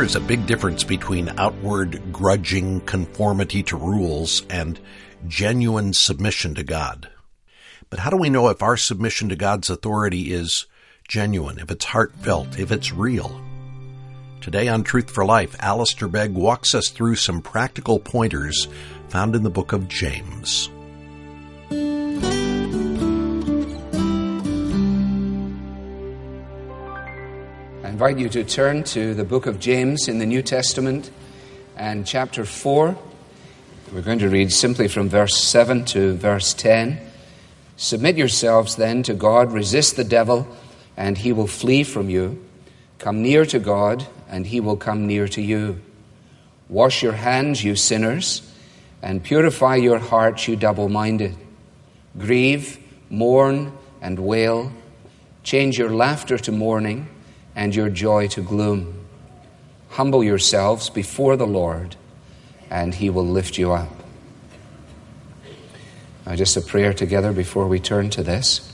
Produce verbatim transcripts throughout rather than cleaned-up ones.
there's a big difference between outward, grudging conformity to rules and genuine submission to God. But how do we know if our submission to God's authority is genuine, if it's heartfelt, if it's real? Today on Truth for Life, Alistair Begg walks us through some practical pointers found in the book of James. I invite you to turn to the book of James in the New Testament and chapter four. We're going to read simply from verse seven to verse ten. Submit yourselves then to God, resist the devil, and he will flee from you. Come near to God, and he will come near to you. Wash your hands, you sinners, and purify your hearts, you double-minded. Grieve, mourn, and wail. Change your laughter to mourning, and your joy to gloom. Humble yourselves before the Lord, and he will lift you up. Now, just a prayer together before we turn to this.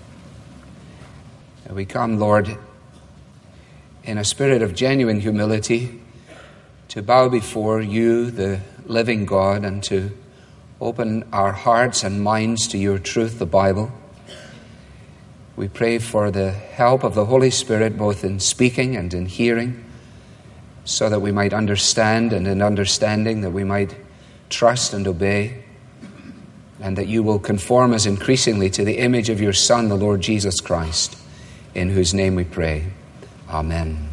We come, Lord, in a spirit of genuine humility, to bow before you, the living God, and to open our hearts and minds to your truth, the Bible. We pray for the help of the Holy Spirit, both in speaking and in hearing, so that we might understand, and in understanding that we might trust and obey, and that you will conform us increasingly to the image of your Son, the Lord Jesus Christ, in whose name we pray. Amen.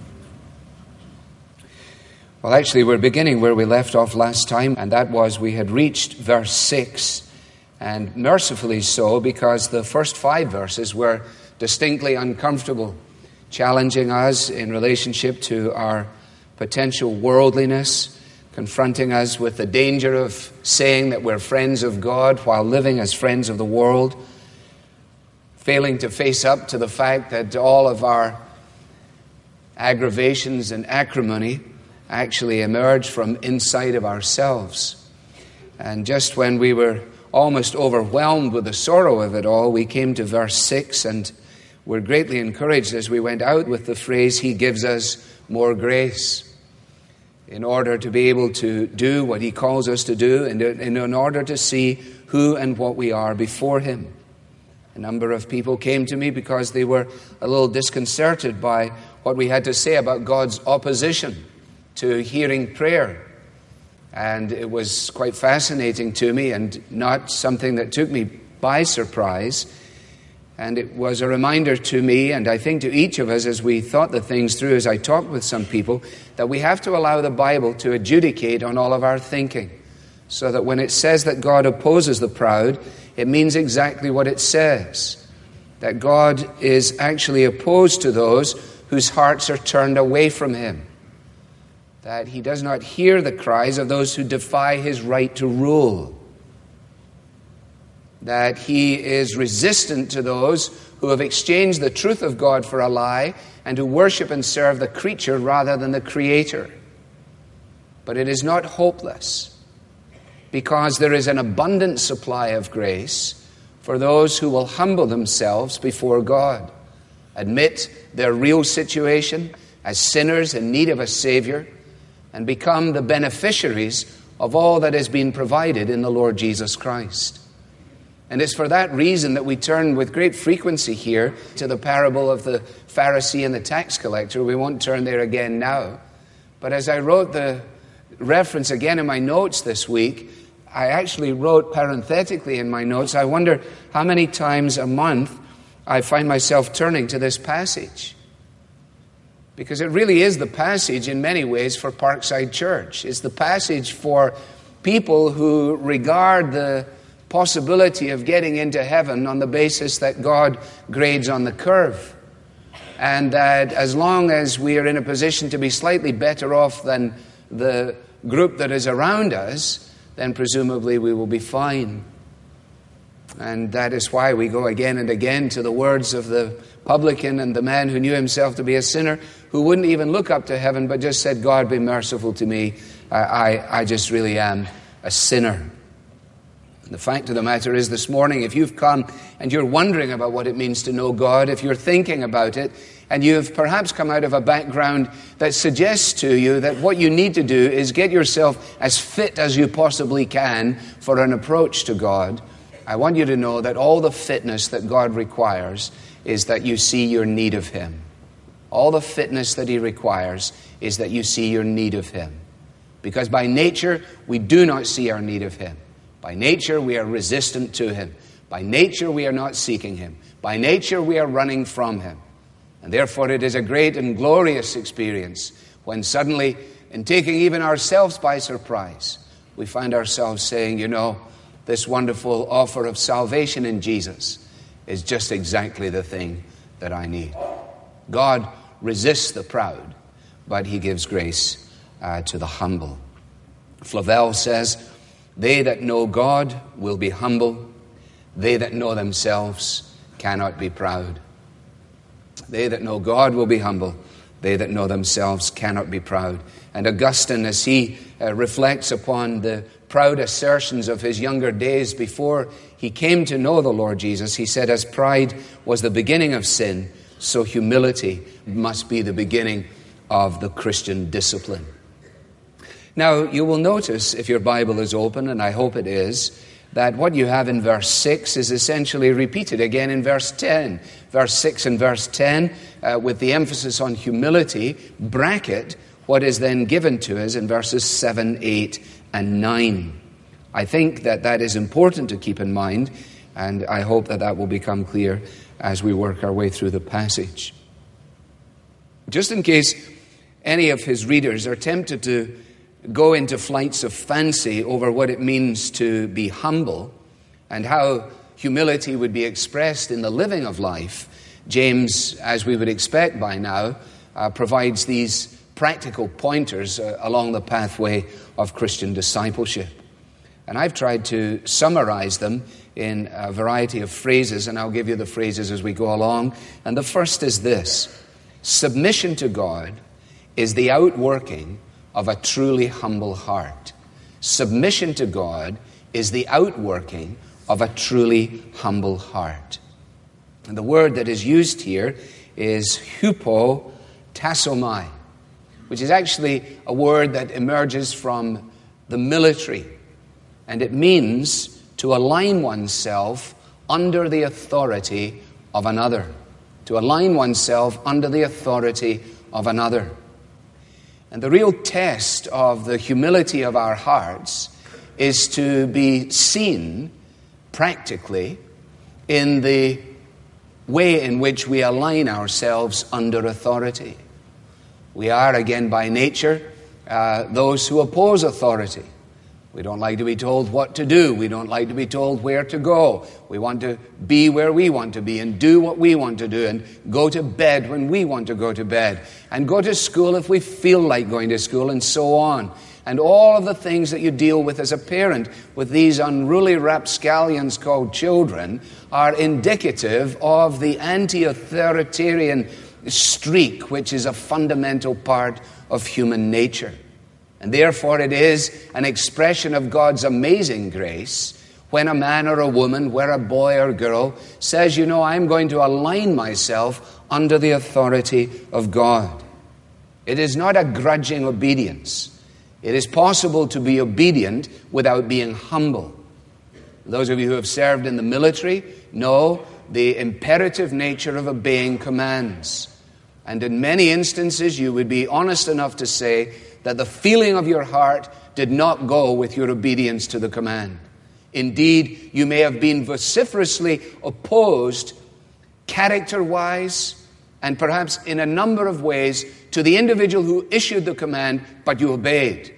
Well, actually, we're beginning where we left off last time, and that was we had reached verse six, and mercifully so, because the first five verses were distinctly uncomfortable, challenging us in relationship to our potential worldliness, confronting us with the danger of saying that we're friends of God while living as friends of the world, failing to face up to the fact that all of our aggravations and acrimony actually emerge from inside of ourselves. And just when we were almost overwhelmed with the sorrow of it all, we came to verse six, and we're greatly encouraged as we went out with the phrase, he gives us more grace, in order to be able to do what he calls us to do, and in order to see who and what we are before him. A number of people came to me because they were a little disconcerted by what we had to say about God's opposition to hearing prayer. And it was quite fascinating to me, and not something that took me by surprise. And it was a reminder to me, and I think to each of us as we thought the things through, as I talked with some people, that we have to allow the Bible to adjudicate on all of our thinking, so that when it says that God opposes the proud, it means exactly what it says. That God is actually opposed to those whose hearts are turned away from him. That he does not hear the cries of those who defy his right to rule. That he is resistant to those who have exchanged the truth of God for a lie and who worship and serve the creature rather than the Creator. But it is not hopeless, because there is an abundant supply of grace for those who will humble themselves before God, admit their real situation as sinners in need of a Savior, and become the beneficiaries of all that has been provided in the Lord Jesus Christ. And it's for that reason that we turn with great frequency here to the parable of the Pharisee and the tax collector. We won't turn there again now. But as I wrote the reference again in my notes this week, I actually wrote parenthetically in my notes, I wonder how many times a month I find myself turning to this passage. Because it really is the passage in many ways for Parkside Church. It's the passage for people who regard the possibility of getting into heaven on the basis that God grades on the curve. And that as long as we are in a position to be slightly better off than the group that is around us, then presumably we will be fine. And that is why we go again and again to the words of the publican and the man who knew himself to be a sinner, who wouldn't even look up to heaven, but just said, God, be merciful to me. I, I, I just really am a sinner. And the fact of the matter is, this morning, if you've come and you're wondering about what it means to know God, if you're thinking about it, And you have perhaps come out of a background that suggests to you that what you need to do is get yourself as fit as you possibly can for an approach to God. I want you to know that all the fitness that God requires is that you see your need of Him. All the fitness that He requires is that you see your need of Him. Because by nature, we do not see our need of Him. By nature, we are resistant to Him. By nature, we are not seeking Him. By nature, we are running from Him. And therefore, it is a great and glorious experience when suddenly, in taking even ourselves by surprise, we find ourselves saying, you know, this wonderful offer of salvation in Jesus is just exactly the thing that I need. God resists the proud, but He gives grace uh, to the humble. Flavel says, they that know God will be humble. They that know themselves cannot be proud. They that know God will be humble. They that know themselves cannot be proud. And Augustine, as he uh, reflects upon the proud assertions of his younger days before he came to know the Lord Jesus, he said, as pride was the beginning of sin, so humility must be the beginning of the Christian discipline. Now, you will notice, if your Bible is open, and I hope it is, that what you have in verse six is essentially repeated again in verse ten. Verse six and verse ten, uh, with the emphasis on humility, bracket what is then given to us in verses seven, eight, and nine. I think that that is important to keep in mind, and I hope that that will become clear as we work our way through the passage. Just in case any of his readers are tempted to go into flights of fancy over what it means to be humble and how humility would be expressed in the living of life, James, as we would expect by now, uh, provides these practical pointers uh, along the pathway of Christian discipleship. And I've tried to summarize them in a variety of phrases, and I'll give you the phrases as we go along. And the first is this: submission to God is the outworking of a truly humble heart. Submission to God is the outworking of a truly humble heart. And the word that is used here is hupotasomai, which is actually a word that emerges from the military. And it means to align oneself under the authority of another. To align oneself under the authority of another. And the real test of the humility of our hearts is to be seen practically in the way in which we align ourselves under authority. We are, again, by nature, uh, those who oppose authority. We don't like to be told what to do. We don't like to be told where to go. We want to be where we want to be and do what we want to do and go to bed when we want to go to bed and go to school if we feel like going to school and so on. And all of the things that you deal with as a parent with these unruly rapscallions called children are indicative of the anti-authoritarian streak, which is a fundamental part of human nature. And therefore it is an expression of God's amazing grace when a man or a woman, where a boy or girl says, you know, I'm going to align myself under the authority of God. It is not a grudging obedience. It is possible to be obedient without being humble. Those of you who have served in the military know the imperative nature of obeying commands. And in many instances, you would be honest enough to say that the feeling of your heart did not go with your obedience to the command. Indeed, you may have been vociferously opposed, character-wise, and perhaps in a number of ways, to the individual who issued the command, but you obeyed.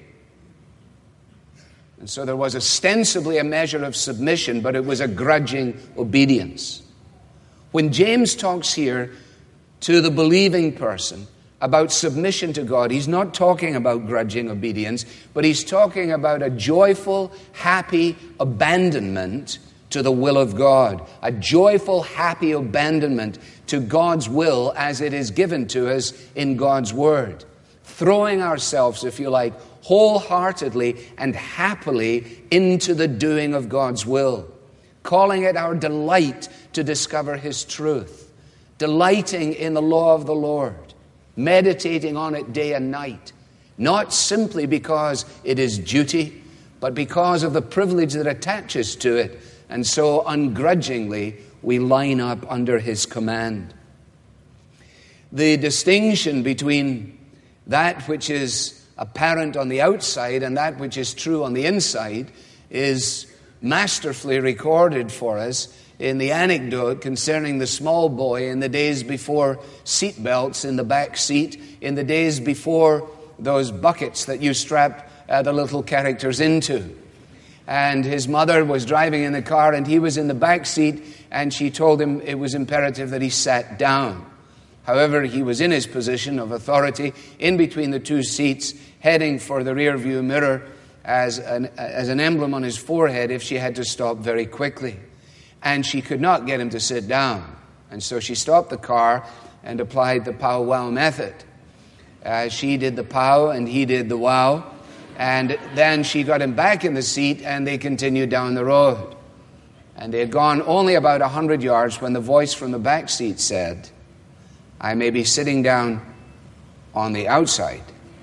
And so there was ostensibly a measure of submission, but it was a grudging obedience. When James talks here to the believing person about submission to God, he's not talking about grudging obedience, but he's talking about a joyful, happy abandonment to the will of God. A joyful, happy abandonment to God's will as it is given to us in God's Word. Throwing ourselves, if you like, wholeheartedly and happily into the doing of God's will. Calling it our delight to discover His truth. delighting in the law of the Lord, meditating on it day and night, not simply because it is duty, but because of the privilege that attaches to it, and so ungrudgingly we line up under his command. The distinction between that which is apparent on the outside and that which is true on the inside is masterfully recorded for us in the anecdote concerning the small boy in the days before seat belts in the back seat, in the days before those buckets that you strap uh, the little characters into. And his mother was driving in the car and he was in the back seat, and she told him it was imperative that he sat down. However, he was in his position of authority in between the two seats, heading for the rear view mirror as an, as an emblem on his forehead if she had to stop very quickly. And she could not get him to sit down. And so she stopped the car and applied the pow-wow method. Uh, she did the pow and he did the wow. And then she got him back in the seat and they continued down the road. And they had gone only about a hundred yards when the voice from the back seat said, "I may be sitting down on the outside,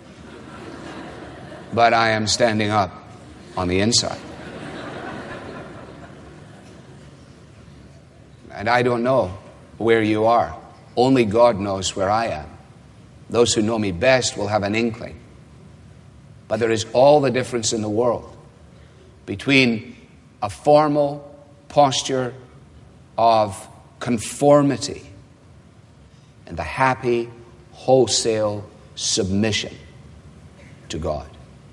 but I am standing up on the inside." And I don't know where you are. Only God knows where I am. Those who know me best will have an inkling. But there is all the difference in the world between a formal posture of conformity and the happy, wholesale submission to God.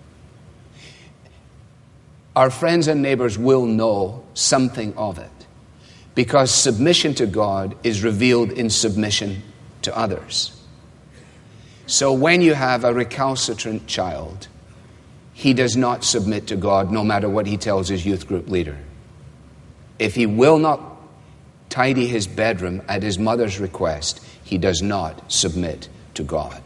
Our friends and neighbors will know something of it, because submission to God is revealed in submission to others. So when you have a recalcitrant child, he does not submit to God no matter what he tells his youth group leader. If he will not tidy his bedroom at his mother's request, he does not submit to God.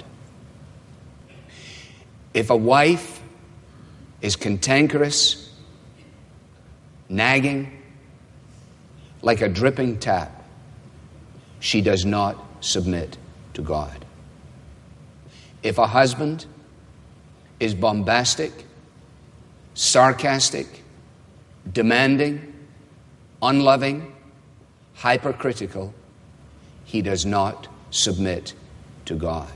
If a wife is cantankerous, nagging, like a dripping tap, she does not submit to God. If a husband is bombastic, sarcastic, demanding, unloving, hypercritical, he does not submit to God.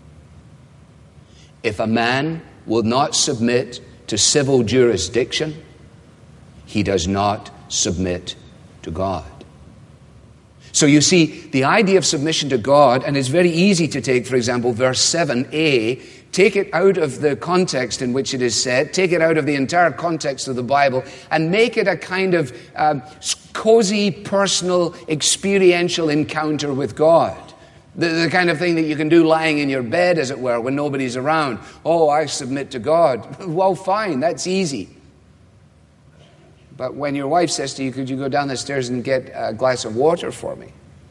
If a man will not submit to civil jurisdiction, he does not submit to God. So you see, the idea of submission to God, and it's very easy to take, for example, verse seven a, take it out of the context in which it is said, take it out of the entire context of the Bible, and make it a kind of um, cozy, personal, experiential encounter with God. The, the kind of thing that you can do lying in your bed, as it were, when nobody's around. Oh, I submit to God. Well, fine, that's easy. But when your wife says to you, "Could you go down the stairs and get a glass of water for me?"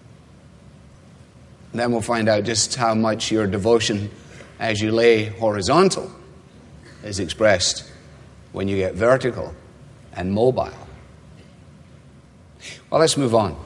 And then we'll find out just how much your devotion as you lay horizontal is expressed when you get vertical and mobile. Well, let's move on.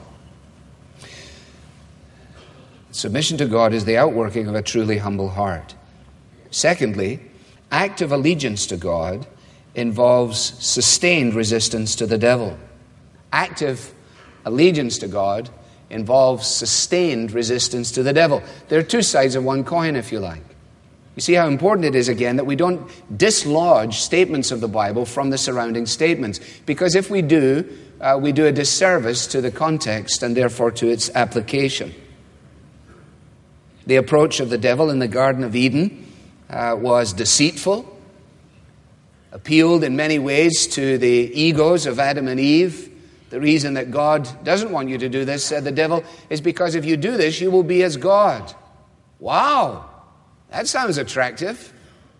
Submission to God is the outworking of a truly humble heart. Secondly, active allegiance to God involves sustained resistance to the devil. Active allegiance to God involves sustained resistance to the devil. There are two sides of one coin, if you like. You see how important it is, again, that we don't dislodge statements of the Bible from the surrounding statements. Because if we do, uh, we do a disservice to the context and therefore to its application. The approach of the devil in the Garden of Eden uh, was deceitful, appealed in many ways to the egos of Adam and Eve. The reason that God doesn't want you to do this, said the devil, is because if you do this, you will be as God. Wow, that sounds attractive.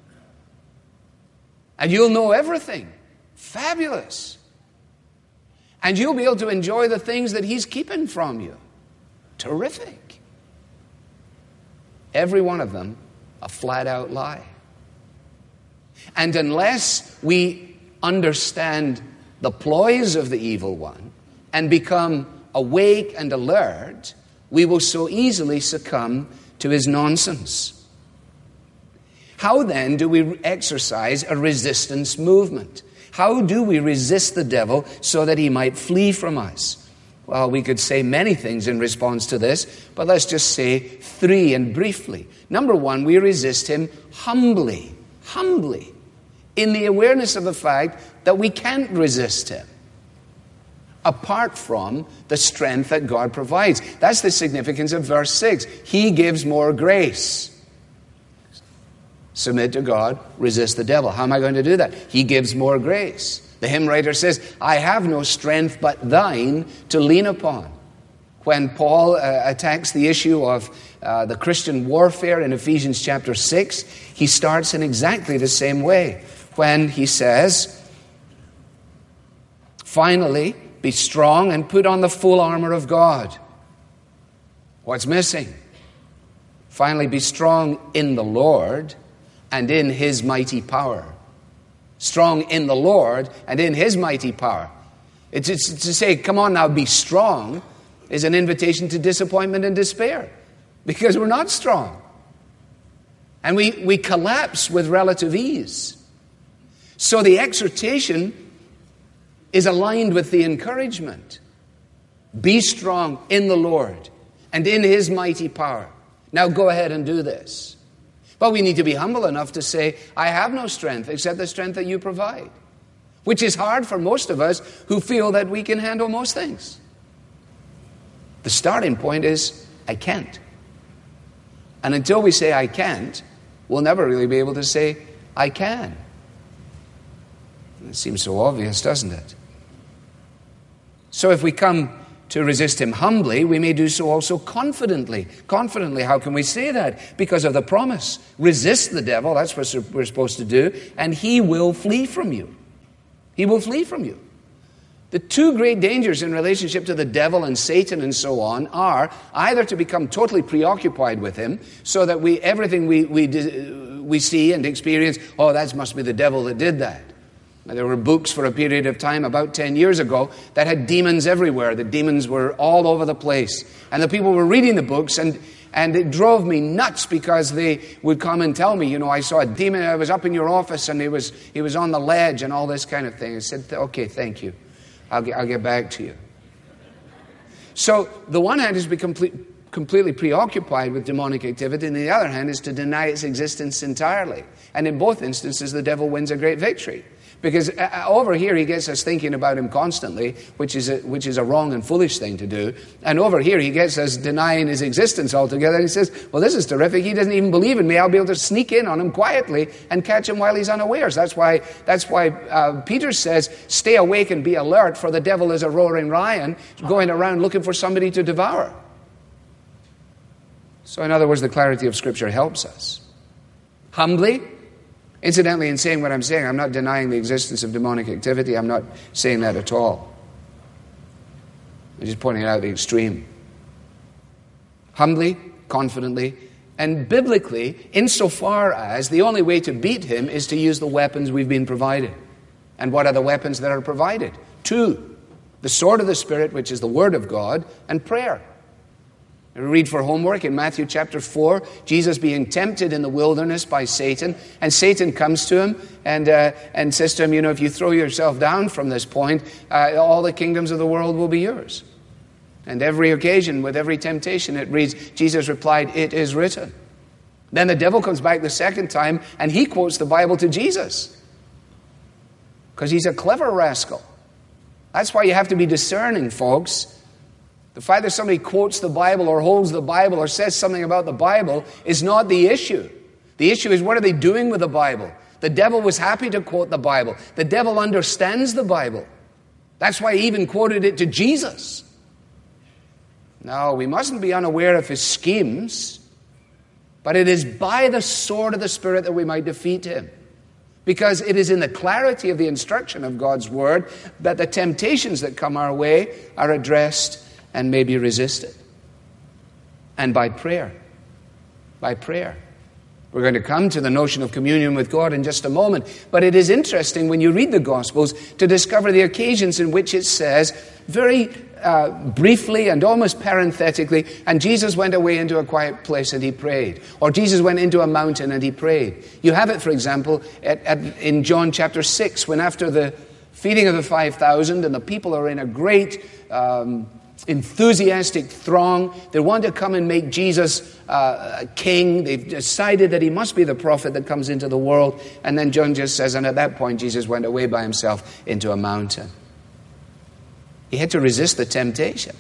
And you'll know everything. Fabulous. And you'll be able to enjoy the things that he's keeping from you. Terrific. Every one of them a flat-out lie. And unless we understand the ploys of the evil one and become awake and alert, we will so easily succumb to his nonsense. How then do we exercise a resistance movement? How do we resist the devil so that he might flee from us? Well, we could say many things in response to this, but let's just say three and briefly. Number one, we resist him humbly, humbly, in the awareness of the fact that we can't resist him apart from the strength that God provides. That's the significance of verse six. He gives more grace. Submit to God, resist the devil. How am I going to do that? He gives more grace. The hymn writer says, I have no strength but thine to lean upon. When Paul uh, attacks the issue of uh, the Christian warfare in Ephesians chapter six, he starts in exactly the same way. When he says, finally, be strong and put on the full armor of God. What's missing? Finally, be strong in the Lord and in his mighty power. Strong in the Lord and in his mighty power. It's, it's to say, come on now, be strong, is an invitation to disappointment and despair. Because we're not strong. And we, we collapse with relative ease. So the exhortation is aligned with the encouragement. Be strong in the Lord and in his mighty power. Now go ahead and do this. But we need to be humble enough to say, I have no strength except the strength that you provide. Which is hard for most of us who feel that we can handle most things. The starting point is, I can't. And until we say I can't, we'll never really be able to say, I can. It seems so obvious, doesn't it? So if we come to resist him humbly, we may do so also confidently. Confidently, how can we say that? Because of the promise. Resist the devil, that's what we're supposed to do, and he will flee from you. He will flee from you. The two great dangers in relationship to the devil and Satan and so on are either to become totally preoccupied with him, so that we everything we we we see and experience, oh, that must be the devil that did that. There were books for a period of time, about ten years ago, that had demons everywhere. The demons were all over the place. And the people were reading the books, and, and it drove me nuts because they would come and tell me, you know, I saw a demon, I was up in your office, and he was he was on the ledge and all this kind of thing. I said, okay, thank you. I'll get, I'll get back to you. So the one hand is to be complete, completely preoccupied with demonic activity, and the other hand is to deny its existence entirely. And in both instances, the devil wins a great victory. Because over here he gets us thinking about him constantly, which is a, which is a wrong and foolish thing to do. And over here he gets us denying his existence altogether. And he says, well, this is terrific. He doesn't even believe in me. I'll be able to sneak in on him quietly and catch him while he's unawares. That's why, that's why uh, Peter says, stay awake and be alert, for the devil is a roaring lion going around looking for somebody to devour. So in other words, the clarity of Scripture helps us. Humbly. Incidentally, in saying what I'm saying, I'm not denying the existence of demonic activity. I'm not saying that at all. I'm just pointing out the extreme. Humbly, confidently, and biblically, insofar as the only way to beat him is to use the weapons we've been provided. And what are the weapons that are provided? Two. The sword of the Spirit, which is the Word of God, and prayer. We read for homework in Matthew chapter four, Jesus being tempted in the wilderness by Satan, and Satan comes to him and uh, and says to him, you know, if you throw yourself down from this point, uh, all the kingdoms of the world will be yours. And every occasion, with every temptation, it reads, Jesus replied, it is written. Then the devil comes back the second time, and he quotes the Bible to Jesus. Because he's a clever rascal. That's why you have to be discerning, folks. The fact that somebody quotes the Bible or holds the Bible or says something about the Bible is not the issue. The issue is, what are they doing with the Bible? The devil was happy to quote the Bible. The devil understands the Bible. That's why he even quoted it to Jesus. No, we mustn't be unaware of his schemes, but it is by the sword of the Spirit that we might defeat him. Because it is in the clarity of the instruction of God's Word that the temptations that come our way are addressed and may be resisted. And by prayer. By prayer. We're going to come to the notion of communion with God in just a moment. But it is interesting when you read the Gospels to discover the occasions in which it says very uh, briefly and almost parenthetically, and Jesus went away into a quiet place and he prayed. Or Jesus went into a mountain and he prayed. You have it, for example, at, at, in John chapter six, when after the feeding of the five thousand and the people are in a great um, enthusiastic throng. They want to come and make Jesus uh, a king. They've decided that he must be the prophet that comes into the world. And then John just says, and at that point Jesus went away by himself into a mountain. He had to resist the temptation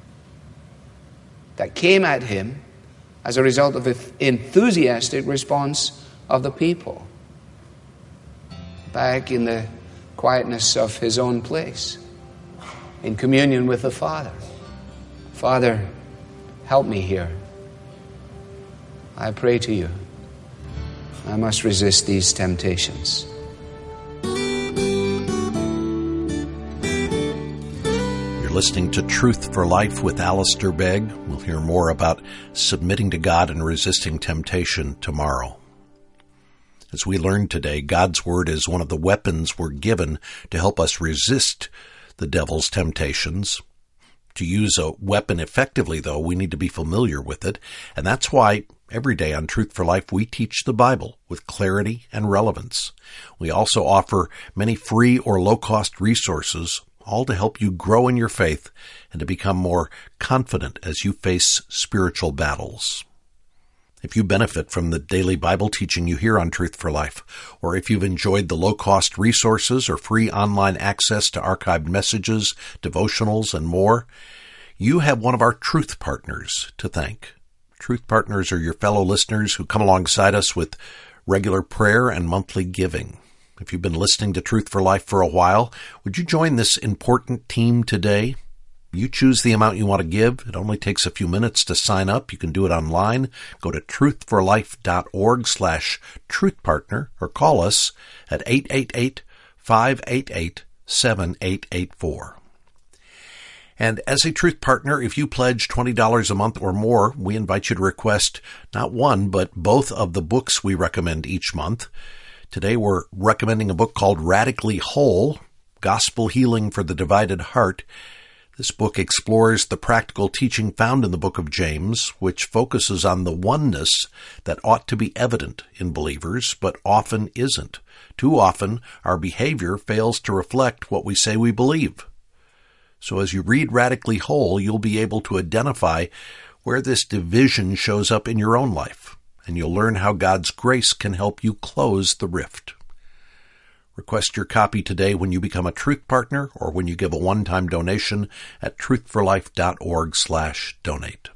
that came at him as a result of the enthusiastic response of the people back in the quietness of his own place, in communion with the Father. Father, help me here. I pray to you. I must resist these temptations. You're listening to Truth for Life with Alistair Begg. We'll hear more about submitting to God and resisting temptation tomorrow. As we learned today, God's Word is one of the weapons we're given to help us resist the devil's temptations. To use a weapon effectively, though, we need to be familiar with it, and that's why every day on Truth for Life we teach the Bible with clarity and relevance. We also offer many free or low-cost resources, all to help you grow in your faith and to become more confident as you face spiritual battles. If you benefit from the daily Bible teaching you hear on Truth for Life, or if you've enjoyed the low-cost resources or free online access to archived messages, devotionals, and more, you have one of our Truth Partners to thank. Truth Partners are your fellow listeners who come alongside us with regular prayer and monthly giving. If you've been listening to Truth for Life for a while, would you join this important team today? You choose the amount you want to give. It only takes a few minutes to sign up. You can do it online. Go to truthforlife.org slash truthpartner or call us at eight eight eight, five eight eight, seven eight eight four. And as a Truth Partner, if you pledge twenty dollars a month or more, we invite you to request not one, but both of the books we recommend each month. Today we're recommending a book called Radically Whole, Gospel Healing for the Divided Heart. This book explores the practical teaching found in the book of James, which focuses on the oneness that ought to be evident in believers, but often isn't. Too often, our behavior fails to reflect what we say we believe. So as you read Radically Whole, you'll be able to identify where this division shows up in your own life, and you'll learn how God's grace can help you close the rift. Request your copy today when you become a Truth Partner or when you give a one-time donation at truthforlife.org slash donate.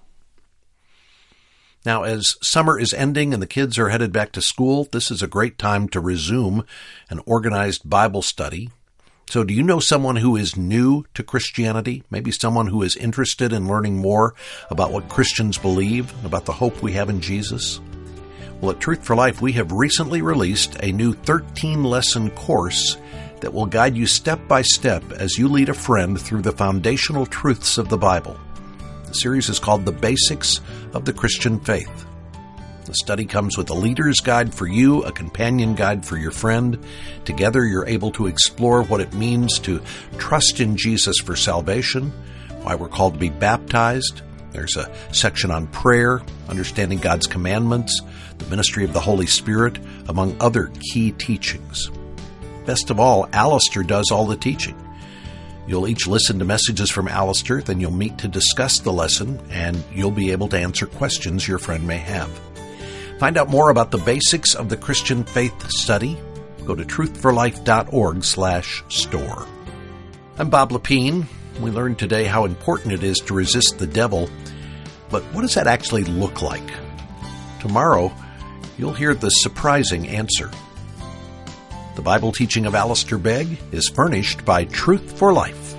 Now, as summer is ending and the kids are headed back to school, this is a great time to resume an organized Bible study. So do you know someone who is new to Christianity? Maybe someone who is interested in learning more about what Christians believe, about the hope we have in Jesus? Well, at Truth for Life, we have recently released a new thirteen-lesson course that will guide you step by step as you lead a friend through the foundational truths of the Bible. The series is called The Basics of the Christian Faith. The study comes with a leader's guide for you, a companion guide for your friend. Together, you're able to explore what it means to trust in Jesus for salvation, why we're called to be baptized. There's a section on prayer, understanding God's commandments, the ministry of the Holy Spirit, among other key teachings. Best of all, Alistair does all the teaching. You'll each listen to messages from Alistair, then you'll meet to discuss the lesson, and you'll be able to answer questions your friend may have. Find out more about the basics of the Christian faith study. Go to truthforlife.org slash store. I'm Bob Lepine. We learned today how important it is to resist the devil, but what does that actually look like? Tomorrow, you'll hear the surprising answer. The Bible teaching of Alistair Begg is furnished by Truth for Life,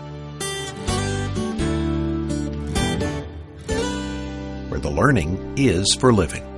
where the learning is for living.